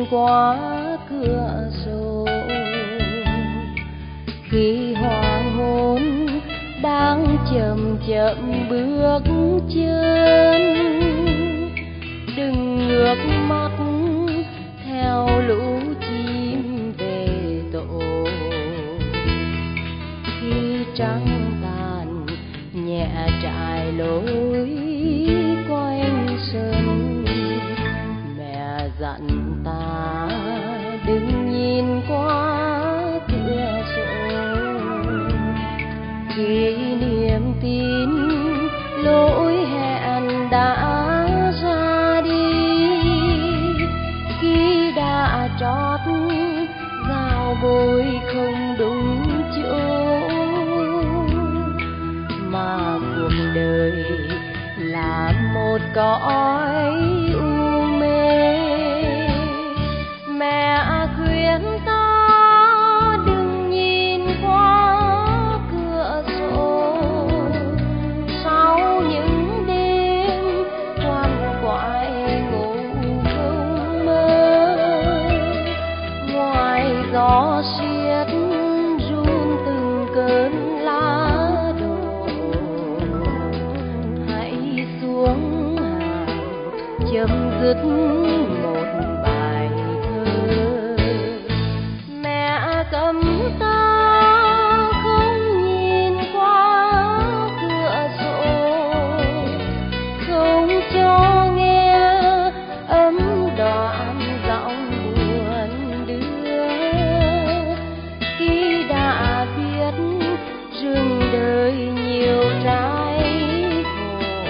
qua cửa sổ. Khi hoàng hôn đang chậm chậm bước chân, đừng ngước mắt theo lũ chim về tổ. Khi trăng tàn nhẹ trải lối quanh sân, mẹ dặn ta đừng nhìn qua cửa sổ. Kỷ niệm tin lỗi hẹn đã ra đi, khi đã trót rào bồi không đúng chỗ, mà cuộc đời là một cõi u mê. Mẹ khuyên ta đừng nhìn qua cửa sổ, sau những đêm quằn quại ngủ không mơ. Ngoài gió xiết run từng cơn lá đổ, hãy xuống hàng chấm dứt một bài thơ. Mẹ cấm ta không nhìn qua cửa sổ, không cho nghe ấm đoạn giọng buồn đưa. Khi đã biết rừng đời nhiều trái khổ,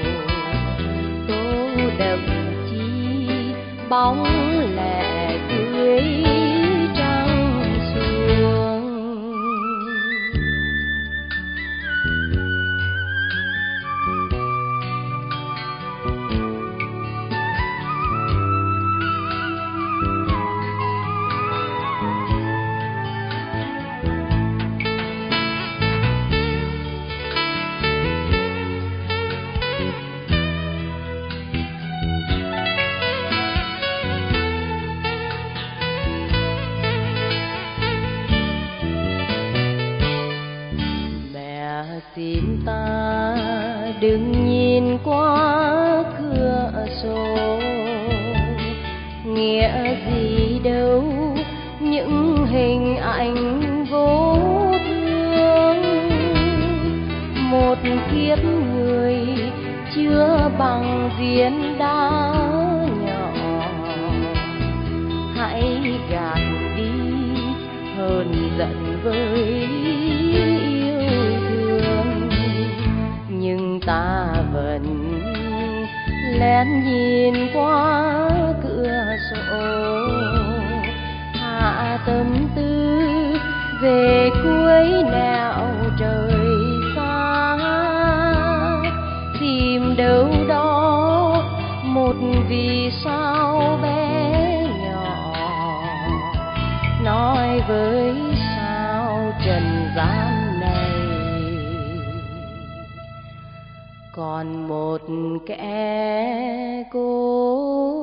tô đậm chi bóng lẻ tươi trăng xuông. Xin ta đừng nhìn qua cửa sổ, nghĩa gì đâu những hình ảnh vô thương. Một kiếp người chưa bằng viên đá nhỏ, hãy gạt đi hờn giận với ta vẫn lén nhìn qua cửa sổ, hạ tâm tư về cuối nẻo trời xa. Tìm đâu đó một vì sao bé nhỏ, nói với sao trần gian này còn một kẻ cô